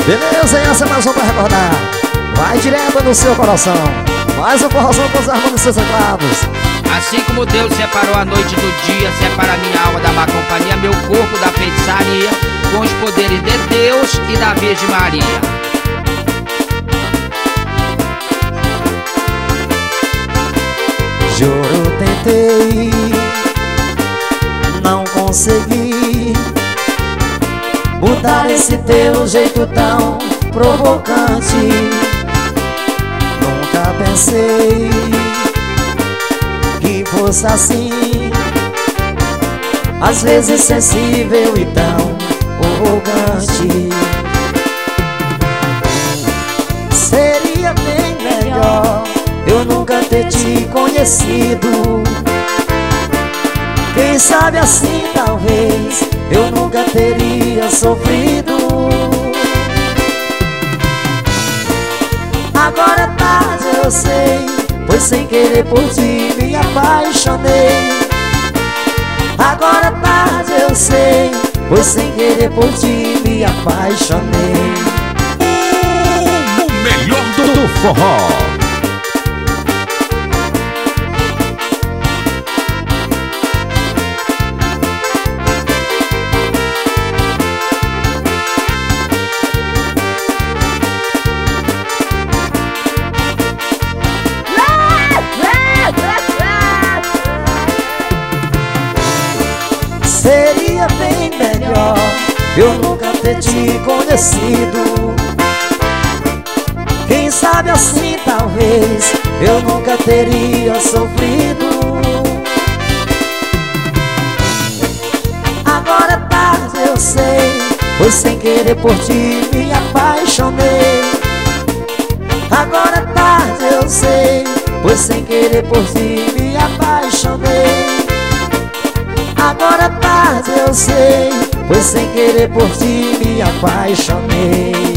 Beleza, essa é mais uma pra recordar. Vai direto no seu coração. Mais um forrozão com os harmônicos seus teclados. Assim como Deus separou a noite do dia, separa minha alma da má companhia, meu corpo da feitiçaria, com os poderes de Deus e da Virgem Maria. Juro, tentei, não consegui mudar esse teu jeito tão provocante. Nunca pensei que fosse assim, às vezes sensível e tão arrogante. Seria bem melhor eu nunca ter te conhecido. Quem sabe assim talvez eu nunca teria sofrido. Agora é tarde, eu sei, pois sem querer por ti me apaixonei. Agora é tarde, eu sei, pois sem querer por ti me apaixonei. O melhor do forró. Seria bem melhor eu nunca ter te conhecido. Quem sabe assim talvez eu nunca teria sofrido. Agora é tarde, eu sei, pois sem querer por ti me apaixonei. Agora é tarde, eu sei, pois sem querer por ti me apaixonei. Agora é tarde, eu sei, pois sem querer por ti me apaixonei.